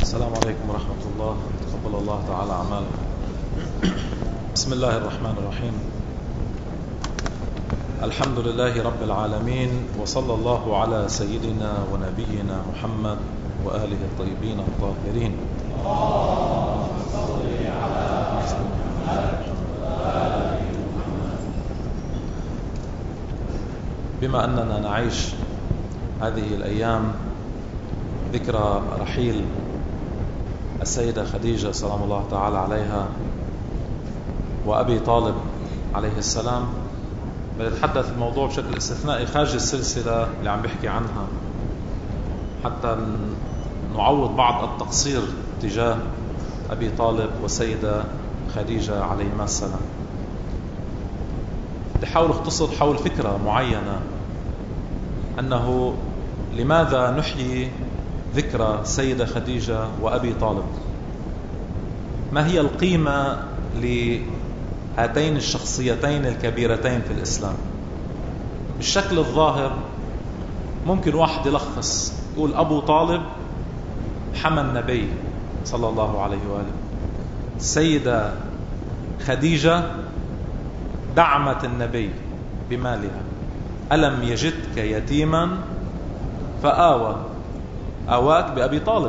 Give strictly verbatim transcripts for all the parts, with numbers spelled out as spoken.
السلام عليكم ورحمة الله. تقبل الله تعالى أعمالكم. بسم الله الرحمن الرحيم. الحمد لله رب العالمين، وصلى الله على سيدنا ونبينا محمد وآله الطيبين الطاهرين. بما أننا نعيش هذه الأيام ذكرى رحيل السيدة خديجة سلام الله تعالى عليها وأبي طالب عليه السلام، بنتحدث الموضوع بشكل استثنائي خارج السلسلة اللي عم بحكي عنها حتى نعوض بعض التقصير تجاه أبي طالب والسيدة خديجة عليهما السلام. بحاول اختصر حول فكرة معينة، أنه لماذا نحيي ذكرى السيدة خديجة وأبي طالب؟ ما هي القيمة لهاتين الشخصيتين الكبيرتين في الإسلام؟ بالشكل الظاهر ممكن واحد يلخص يقول أبو طالب حمى النبي صلى الله عليه وآله، السيدة خديجة دعمت النبي بمالها، ألم يجدك يتيما فآوى، آواك بأبي طالب،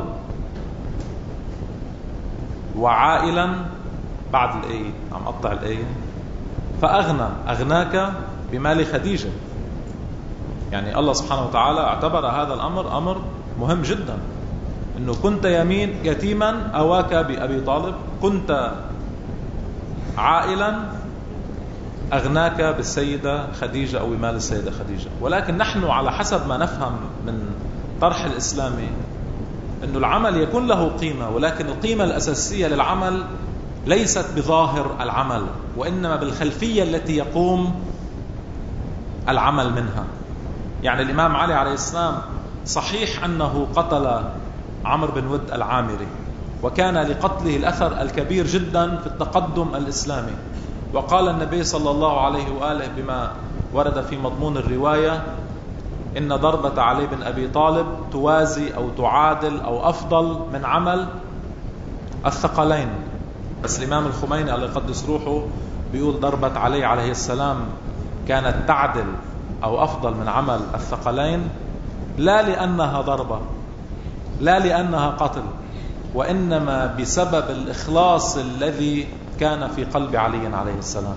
وعائلا بعد الآية عم أقطع الآية فأغنى، أغناك بمال خديجة. يعني الله سبحانه وتعالى اعتبر هذا الأمر أمر مهم جدا، أنه كنت يمين يتيما آواك بأبي طالب، كنت عائلا أغناك بالسيدة خديجة أو بمال السيدة خديجة. ولكن نحن على حسب ما نفهم من طرح الإسلامي أن العمل يكون له قيمة، ولكن القيمة الأساسية للعمل ليست بظاهر العمل، وإنما بالخلفية التي يقوم العمل منها. يعني الإمام علي عليه السلام صحيح أنه قتل عمرو بن ود العامري، وكان لقتله الأثر الكبير جدا في التقدم الإسلامي، وقال النبي صلى الله عليه وآله بما ورد في مضمون الرواية: إن ضربة علي بن أبي طالب توازي أو تعادل أو أفضل من عمل الثقلين. بس الإمام الخميني الله يقدس روحه بيقول ضربة علي عليه السلام كانت تعدل أو أفضل من عمل الثقلين، لا لأنها ضربة، لا لأنها قتل، وإنما بسبب الإخلاص الذي كان في قلب علي عليه السلام.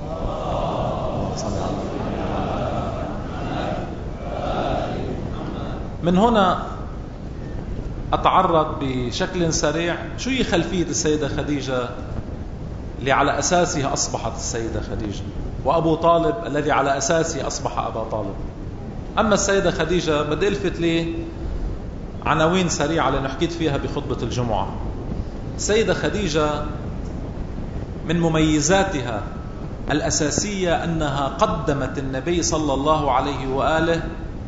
من هنا أتعرض بشكل سريع شو هي خلفية السيدة خديجة اللي على أساسها أصبحت السيدة خديجة، وأبو طالب الذي على أساسه أصبح أبا طالب. أما السيدة خديجة بدي ألفت لي عناوين سريعة لنحكيت فيها بخطبة الجمعة. السيدة خديجة من مميزاتها الأساسية أنها قدمت النبي صلى الله عليه وآله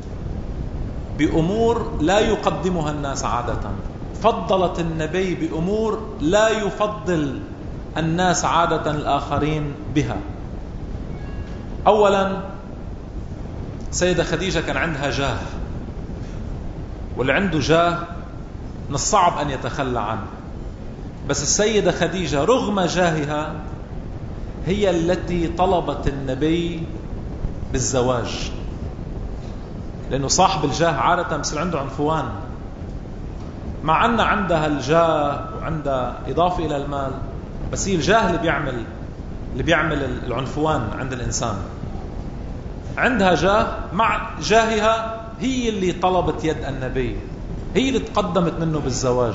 بأمور لا يقدمها الناس عادة، فضلت النبي بأمور لا يفضل الناس عادة الآخرين بها. أولا، سيدة خديجة كان عندها جاه، واللي عنده جاه من الصعب أن يتخلى عنه، بس السيدة خديجة رغم جاهها هي التي طلبت النبي بالزواج، لأنه صاحب الجاه عادة مثل عنده عنفوان، مع أن عندها الجاه وعندها إضافة إلى المال، بس هي الجاه اللي بيعمل اللي بيعمل العنفوان عند الإنسان. عندها جاه، مع جاهها هي اللي طلبت يد النبي، هي اللي تقدمت منه بالزواج،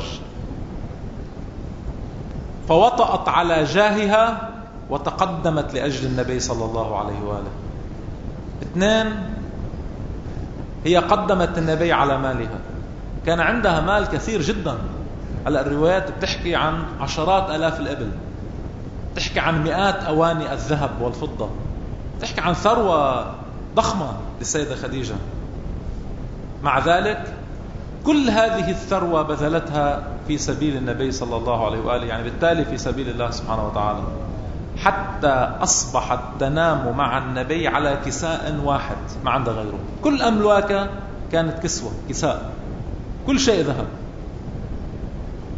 فوطأت على جاهها وتقدمت لأجل النبي صلى الله عليه وآله. اثنين، هي قدمت النبي على مالها، كان عندها مال كثير جدا. هلا الروايات بتحكي عن عشرات آلاف الإبل، بتحكي عن مئات أواني الذهب والفضة، بتحكي عن ثروة ضخمة للسيدة خديجة. مع ذلك كل هذه الثروة بذلتها في سبيل النبي صلى الله عليه وآله، يعني بالتالي في سبيل الله سبحانه وتعالى، حتى أصبحت تنام مع النبي على كساء واحد، ما عندها غيره. كل أملاكها كانت كسوة كساء، كل شيء ذهب.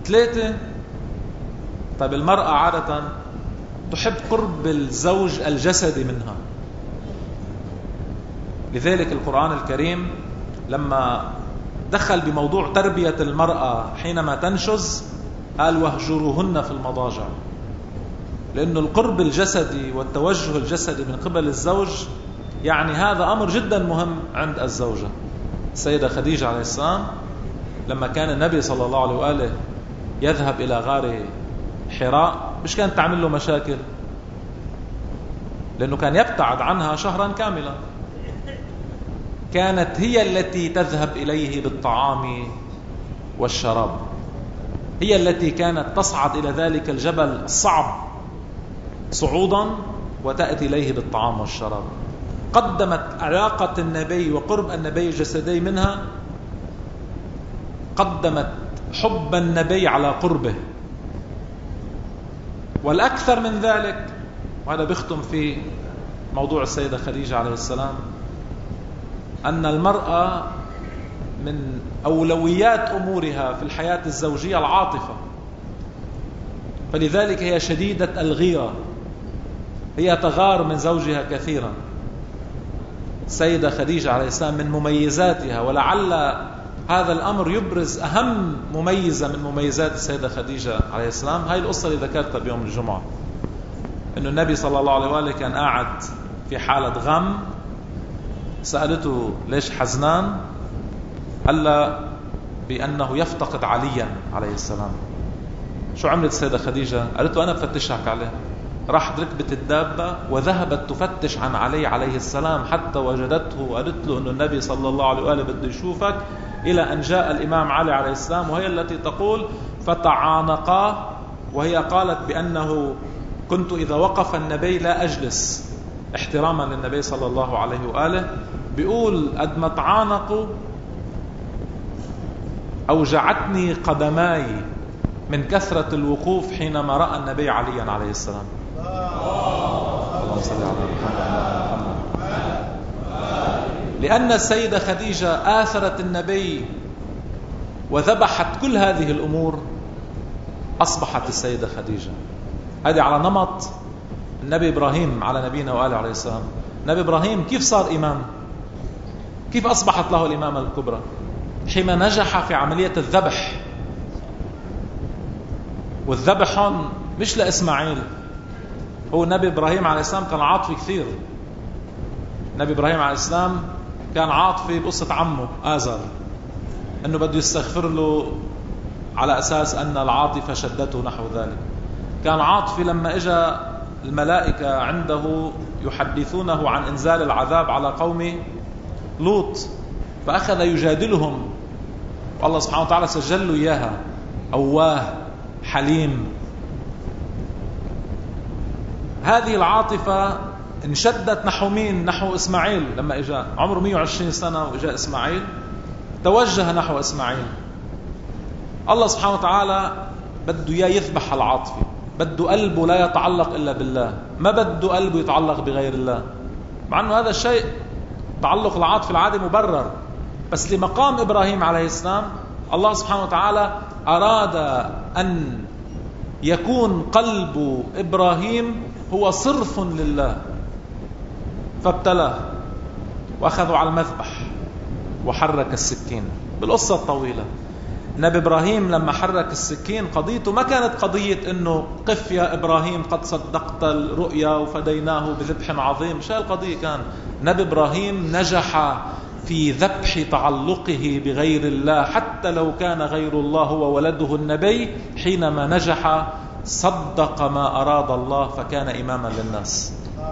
ثلاثة، طيب المرأة عادة تحب قرب الزوج الجسدي منها، لذلك القرآن الكريم لما دخل بموضوع تربية المرأة حينما تنشز قال واهجروهن في المضاجع، لأنه القرب الجسدي والتوجه الجسدي من قبل الزوج يعني هذا أمر جدا مهم عند الزوجة. السيدة خديجة عليه السلام لما كان النبي صلى الله عليه وآله يذهب إلى غار حراء مش كانت تعمل له مشاكل، لأنه كان يبتعد عنها شهرا كاملا، كانت هي التي تذهب إليه بالطعام والشراب، هي التي كانت تصعد إلى ذلك الجبل الصعب صعودا وتأتي إليه بالطعام والشراب. قدمت علاقة النبي وقرب النبي الجسدي منها، قدمت حب النبي على قربه. والأكثر من ذلك، وهذا بيختم في موضوع السيدة خديجة عليه السلام، أن المرأة من أولويات أمورها في الحياة الزوجية العاطفة، فلذلك هي شديدة الغيرة، هي تغار من زوجها كثيرا. السيدة خديجة عليه السلام من مميزاتها، ولعل هذا الأمر يبرز أهم مميزة من مميزات السيدة خديجة عليه السلام، هاي القصة اللي ذكرتها بيوم الجمعة، إنه النبي صلى الله عليه وآله كان قاعد في حالة غم، سألته ليش حزنان؟ قال بأنه يفتقد عليا عليه السلام. شو عملت السيدة خديجة؟ قالت له أنا بفتشك عليه. راحت ركبت الدابة وذهبت تفتش عن علي عليه السلام حتى وجدته، وقالت له أنه النبي صلى الله عليه وآله بده يشوفك، إلى أن جاء الإمام علي عليه السلام، وهي التي تقول فتعانقا، وهي قالت بأنه كنت إذا وقف النبي لا أجلس احتراما للنبي صلى الله عليه وآله. بيقول قد ما تعانقوا أوجعتني قدماي من كثرة الوقوف حينما رأى النبي عليا عليه السلام. اللهم صل على محمد. لأن السيدة خديجة آثرت النبي وذبحت كل هذه الأمور، أصبحت السيدة خديجة هذه على نمط النبي إبراهيم على نبينا وآله عليه السلام. نبي إبراهيم كيف صار إمام؟ كيف أصبحت له الإمامة الكبرى؟ حين نجح في عملية الذبح، والذبح هون مش لإسماعيل، هو النبي إبراهيم عليه السلام كان عاطفي كثير. النبي إبراهيم عليه السلام كان عاطفي بقصة عمه آزر، أنه بده يستغفر له على أساس أن العاطفة شدته نحو ذلك. كان عاطفي لما إجا الملائكة عنده يحدثونه عن إنزال العذاب على قوم لوط، فأخذ يجادلهم، والله سبحانه وتعالى سجل له إياها. أواه حليم. هذه العاطفة انشدت نحو مين؟ نحو إسماعيل. لما إجا عمره مئة وعشرين سنة وإجا إسماعيل توجه نحو إسماعيل. الله سبحانه وتعالى بده إياه يذبح العاطفة، بده قلبه لا يتعلق إلا بالله، ما بده قلبه يتعلق بغير الله، مع أنه هذا الشيء تعلق العاطفة العادي مبرر، بس لمقام إبراهيم عليه السلام الله سبحانه وتعالى أراد أن يكون قلب إبراهيم هو صرف لله، فابتلاه وأخذوا على المذبح وحرك السكين. بالقصة الطويلة نبي إبراهيم لما حرك السكين قضيته ما كانت قضية إنه قف يا إبراهيم قد صدقت الرؤيا وفديناه بذبح عظيم. شو القضية؟ كان نبي إبراهيم نجح في ذبح تعلقه بغير الله، حتى لو كان غير الله هو ولده النبي، حينما نجح صدق ما أراد الله فكان إماما للناس.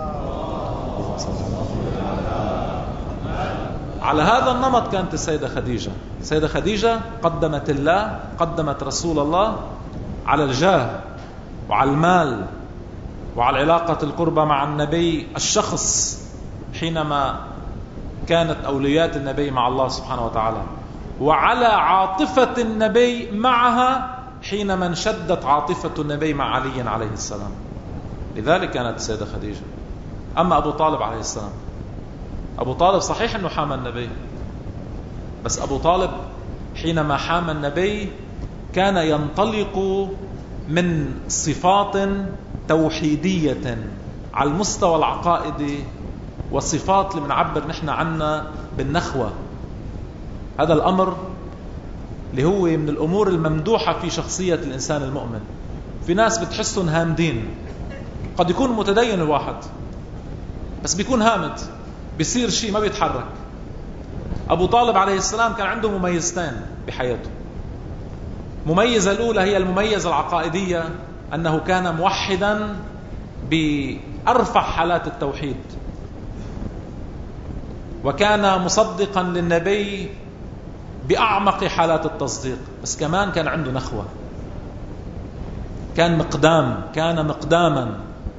على هذا النمط كانت السيدة خديجة. السيدة خديجة قدمت الله، قدمت رسول الله على الجاه وعلى المال وعلى علاقة القربة مع النبي الشخص، حينما كانت أولويات النبي مع الله سبحانه وتعالى، وعلى عاطفة النبي معها حينما انشدت عاطفة النبي مع علي عليه السلام. لذلك كانت السيدة خديجة. أما أبو طالب عليه السلام، أبو طالب صحيح أنه حامى النبي، بس أبو طالب حينما حامى النبي كان ينطلق من صفات توحيدية على المستوى العقائدي وصفات اللي بنعبر نحن عنها بالنخوة. هذا الأمر اللي هو من الأمور الممدوحة في شخصية الإنسان المؤمن. في ناس بتحسهم هامدين، قد يكون متدين الواحد بس بيكون هامد، بيصير شيء ما بيتحرك. أبو طالب عليه السلام كان عنده مميزتين بحياته. مميزة الأولى هي المميزة العقائدية، أنه كان موحدا بأرفع حالات التوحيد، وكان مصدقا للنبي بأعمق حالات التصديق، بس كمان كان عنده نخوة، كان مقدام، كان مقداما.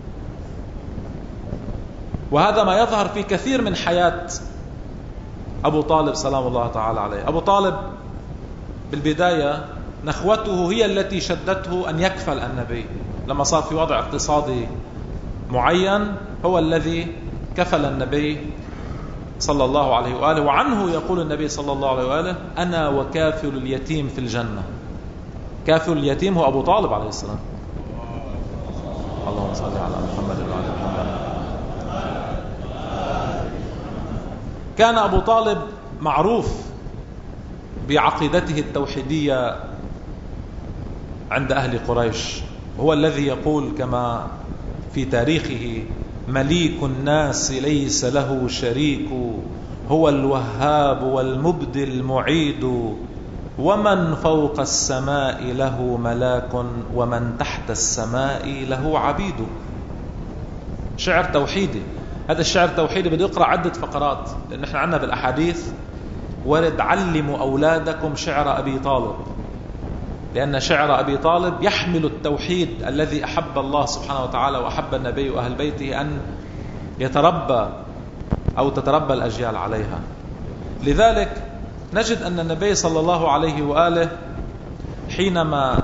وهذا ما يظهر في كثير من حياة أبو طالب سلام الله تعالى عليه. أبو طالب بالبداية نخوته هي التي شدته أن يكفل النبي. لما صار في وضع اقتصادي معين هو الذي كفل النبي صلى الله عليه وآله. وعنه يقول النبي صلى الله عليه وآله: أنا وكافل اليتيم في الجنة. كافل اليتيم هو أبو طالب عليه السلام. اللهم صل على محمد وعلى محمد. كان أبو طالب معروف بعقيدته التوحيدية عند أهل قريش. هو الذي يقول كما في تاريخه: مليك الناس ليس له شريك، هو الوهاب والمبدي المعيد، ومن فوق السماء له ملاك، ومن تحت السماء له عبيد. شعر توحيدي. هذا الشعر التوحيدي بده يقرأ عدة فقرات، لأن احنا عندنا بالأحاديث ورد: علموا أولادكم شعر أبي طالب، لأن شعر أبي طالب يحمل التوحيد الذي أحب الله سبحانه وتعالى وأحب النبي وأهل بيته أن يتربى أو تتربى الأجيال عليها. لذلك نجد أن النبي صلى الله عليه وآله حينما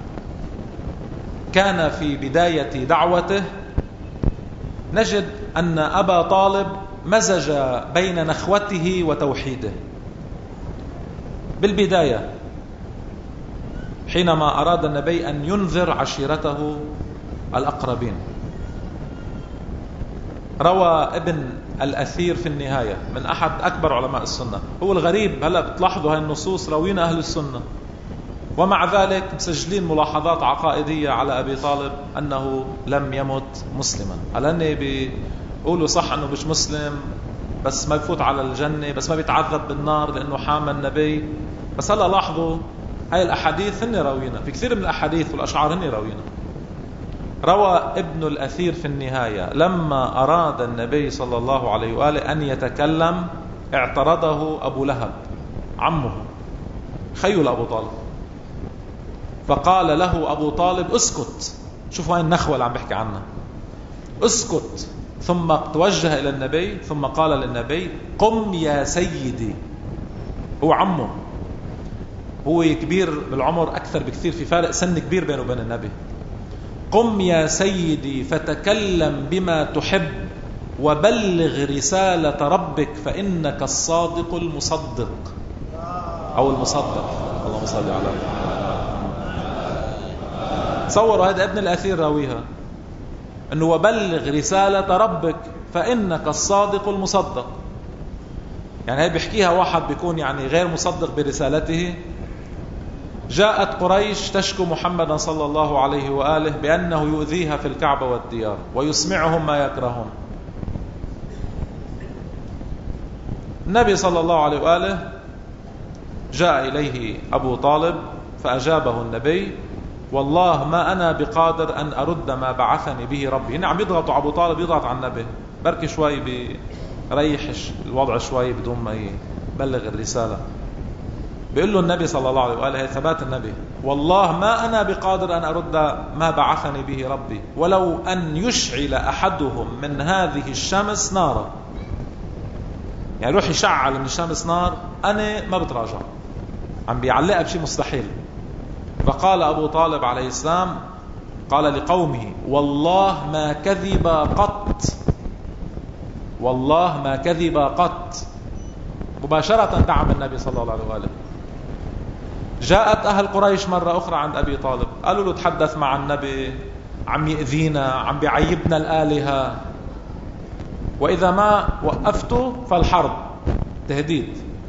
كان في بداية دعوته نجد أن أبا طالب مزج بين نخوته وتوحيده. بالبداية حينما أراد النبي أن ينذر عشيرته الأقربين، روى ابن الأثير في النهاية من أحد أكبر علماء السنة. هو الغريب، هلأ بتلاحظوا هاي النصوص راوين أهل السنة، ومع ذلك مسجلين ملاحظات عقائدية على أبي طالب أنه لم يمت مسلما. هل هن بيقولوا صح أنه مش مسلم بس ما بفوت على الجنة، بس ما بيتعذب بالنار لأنه حامى النبي؟ بس هلأ لاحظوا هاي الأحاديث هن راوينا، في كثير من الأحاديث والأشعار هن راوينا. روى ابن الأثير في النهاية: لما أراد النبي صلى الله عليه وآله أن يتكلم اعترضه أبو لهب عمه خيل أبو طالب، فقال له أبو طالب: اسكت. شوفوا هاي النخوة اللي عم بحكي عنها، اسكت. ثم توجه إلى النبي ثم قال للنبي: قم يا سيدي. هو عمه، هو كبير بالعمر أكثر بكثير، في فارق سن كبير بينه وبين النبي. قم يا سيدي فتكلم بما تحب وبلغ رسالة ربك فإنك الصادق المصدق أو المصدق. اللهم صل على محمد. تصوروا هذا ابن الأثير راويها، أنه وبلغ رسالة ربك فإنك الصادق المصدق. يعني هي بيحكيها واحد بيكون يعني غير مصدق برسالته. جاءت قريش تشكو محمدا صلى الله عليه وآله بأنه يؤذيها في الكعبة والديار ويسمعهم ما يكرهون. النبي صلى الله عليه وآله جاء إليه أبو طالب فأجابه النبي: والله ما أنا بقادر أن أرد ما بعثني به ربي. هنا عم يضغط أبو طالب، يضغط على النبي، بركي شوي بيريح الوضع شوي بدون ما يبلغ الرسالة. بيقول له النبي صلى الله عليه وآله، ثبات النبي: والله ما أنا بقادر أن أرد ما بعثني به ربي، ولو أن يشعل أحدهم من هذه الشمس نارا. يعني روح يشعل من الشمس نار، أنا ما بتراجع. عم بيعلقها بشيء مستحيل. فقال أبو طالب عليه السلام، قال لقومه: والله ما كذب قط، والله ما كذب قط. مباشرة دعم النبي صلى الله عليه وآله. جاءت أهل قريش مرة أخرى عند أبي طالب، قالوا له تحدث مع النبي، عم يأذينا، عم بيعيبنا الآلهة، وإذا ما وقفته فالحرب، تهديد.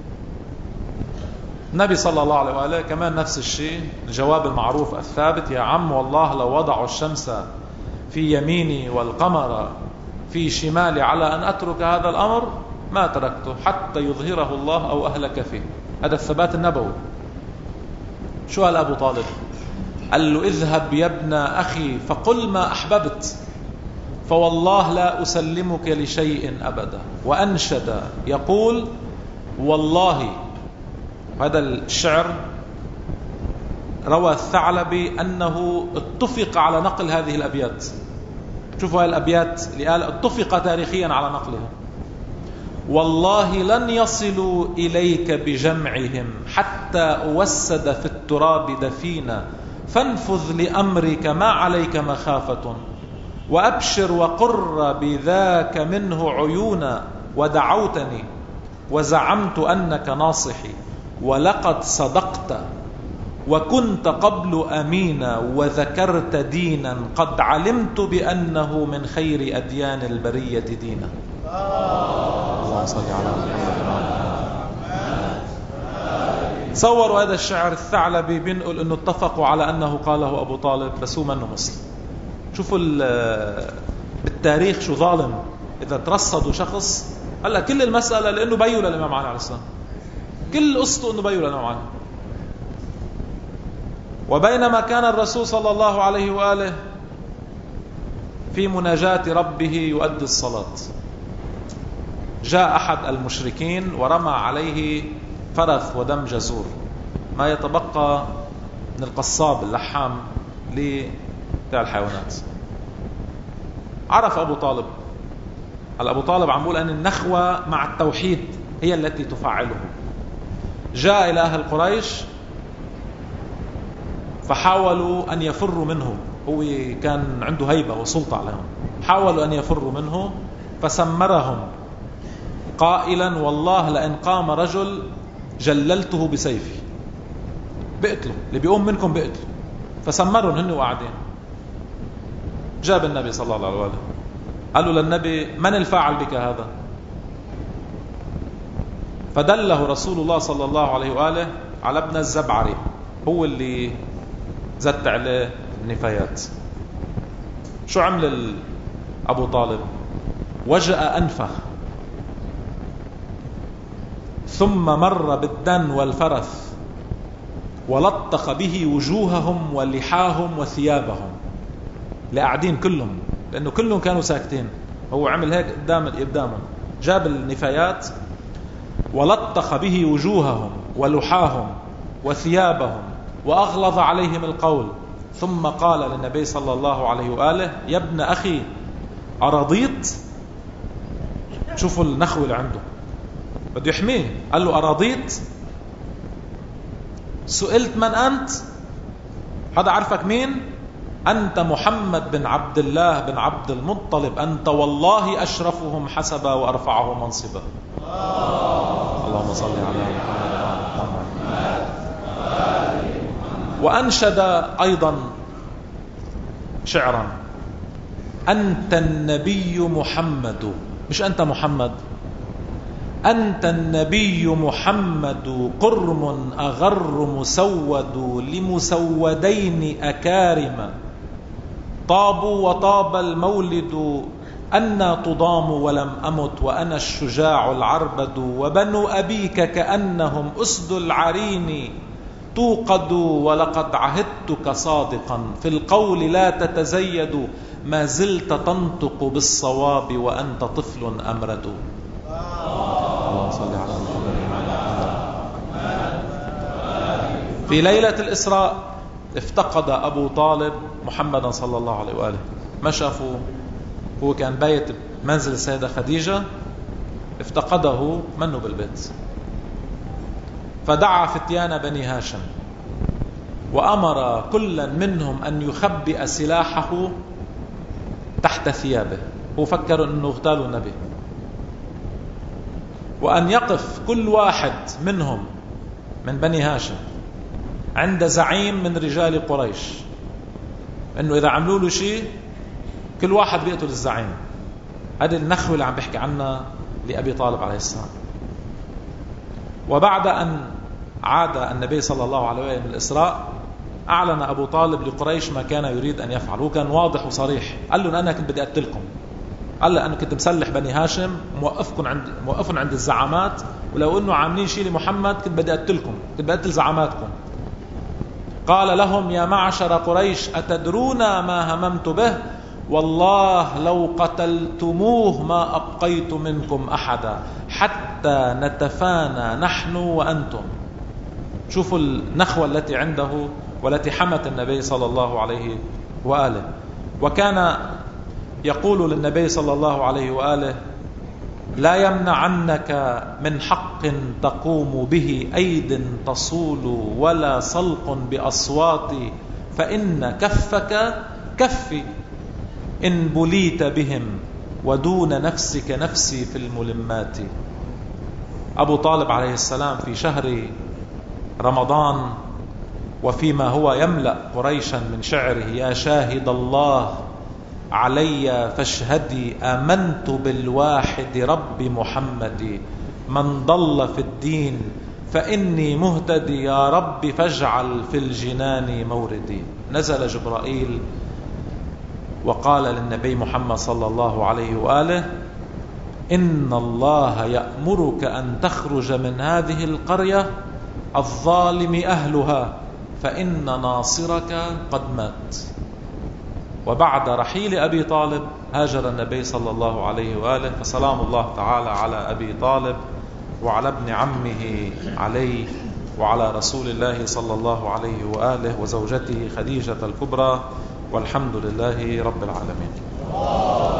النبي صلى الله عليه وآله كمان نفس الشيء، الجواب المعروف الثابت: يا عم والله لو وضعوا الشمس في يميني والقمر في شمالي على أن أترك هذا الأمر ما تركته حتى يظهره الله أو أهلك فيه. هذا الثبات النبوي. شو قال أبو طالب؟ قال له: اذهب يا ابن أخي فقل ما أحببت فوالله لا أسلمك لشيء أبدا. وأنشد يقول: والله، هذا الشعر روى الثعلبي أنه اتفق على نقل هذه الأبيات. شوفوا هذه الأبيات اللي قال اتفق تاريخيا على نقلها: والله لن يصلوا إليك بجمعهم حتى أوسد في التراب دفينا، فانفذ لأمرك ما عليك مخافة، وأبشر وقر بذاك منه عيونا، ودعوتني وزعمت أنك ناصحي، ولقد صدقت وكنت قبل أمينا، وذكرت دينا قد علمت بأنه من خير أديان البرية دينا. اللهم صل على محمد. تصوروا هذا الشعر الثعلبي بينقل انه اتفقوا على انه قاله ابو طالب، بس هو منه مسلم. شوفوا بالتاريخ شو ظالم. اذا ترصدوا شخص، هلا كل المسألة لانه بيوا للامام علي عليه السلام، كل قصته انه بيوا للامام علي. وبينما كان الرسول صلى الله عليه وآله في مناجاة ربه يؤدي الصلاة، جاء أحد المشركين ورمى عليه فرث ودم جزور، ما يتبقى من القصاب اللحام لبتاع الحيوانات. عرف أبو طالب، هلا أبو طالب عم بقول أن النخوة مع التوحيد هي التي تفعله. جاء إلى أهل قريش فحاولوا أن يفروا منه، هو كان عنده هيبة وسلطة عليهم، حاولوا أن يفروا منه فسمرهم قائلا: والله لئن قام رجل جللته بسيفي، بقتله، اللي بيقوم منكم بقتله. فسمرهم هن وقاعدين. جاب النبي صلى الله عليه وسلم، قالوا للنبي: من الفاعل بك هذا؟ فدله رسول الله صلى الله عليه وآله على ابن الزبعري، هو اللي زت عليه النفايات. شو عمل أبو طالب؟ وجأ أنفه، ثم مر بالدن والفرث ولطخ به وجوههم ولحاهم وثيابهم، لقاعدين كلهم، لأنه كلهم كانوا ساكتين. هو عمل هيك قدام قدامهم، جاب النفايات ولطخ به وجوههم ولحاهم وثيابهم وأغلظ عليهم القول، ثم قال للنبي صلى الله عليه وآله: يا ابن أخي أرضيت؟ شوفوا النخوة اللي عنده، بده يحميه. قال له: أرضيت؟ سئلت من أنت؟ هذا عرفك مين؟ أنت محمد بن عبد الله بن عبد المطلب، أنت والله أشرفهم حسبا وأرفعهم منصبا. اللهم صل على محمد. وأنشد أيضا شعرا: أنت النبي محمد، مش أنت محمد، أنت النبي محمد، قرم أغر مسود لمسودين أكارم، طابوا وطاب المولد أنا تضام ولم أمت، وأنا الشجاع العربد، وبنو أبيك كأنهم أسد العرين، توقد ولقد عهدتك صادقا، في القول لا تتزيد، ما زلت تنطق بالصواب وأنت طفل أمرد. اللهم صل على محمد. في ليلة الإسراء افتقد أبو طالب محمدا صلى الله عليه وآله، ما شافه، هو كان بايت منزل السيدة خديجة، افتقده منه بالبيت، فدعا فتيان بني هاشم وأمر كلا منهم أن يخبئ سلاحه تحت ثيابه، هو فكر أنه اغتالوا النبي، وأن يقف كل واحد منهم من بني هاشم عند زعيم من رجال قريش، انه اذا عملوا له شيء كل واحد بيقتل الزعيم. هذه النخوة اللي عم بحكي عنها لأبي طالب عليه السلام. وبعد أن عاد النبي صلى الله عليه وسلم من الإسراء، أعلن أبو طالب لقريش ما كان يريد أن يفعل. هو كان واضح وصريح، قال لهم أنا كنت بدي أقتلكم، قال له أنا كنت مسلح بني هاشم، موقفكم عند موقفهم عند الزعامات، ولو أنه عاملين شيء لمحمد كنت بدي أقتلكم، كنت بدي أقتل زعاماتكم. قال لهم يا معشر قريش أتدرون ما هممت به؟ والله لو قتلتموه ما أبقيت منكم أحدا حتى نتفانى نحن وأنتم. شوفوا النخوة التي عنده والتي حمت النبي صلى الله عليه وآله. وكان يقول للنبي صلى الله عليه وآله لا يمنعنك من حق تقوم به أيد تصول ولا صلق بأصوات، فإن كفك كفي إن بليت بهم ودون نفسك نفسي في الملمات. أبو طالب عليه السلام في شهر رمضان وفيما هو يملأ قريشا من شعره يا شاهد الله علي فاشهدي آمنت بالواحد رب محمد من ضل في الدين فإني مهتدي يا رب فاجعل في الجنان موردي. نزل جبرائيل وقال للنبي محمد صلى الله عليه وآله إن الله يأمرك أن تخرج من هذه القرية الظالم أهلها فإن ناصرك قد مات. وبعد رحيل أبي طالب هاجر النبي صلى الله عليه وآله، فسلام الله تعالى على أبي طالب وعلى ابن عمه علي وعلى رسول الله صلى الله عليه وآله وزوجته خديجة الكبرى، والحمد لله رب العالمين.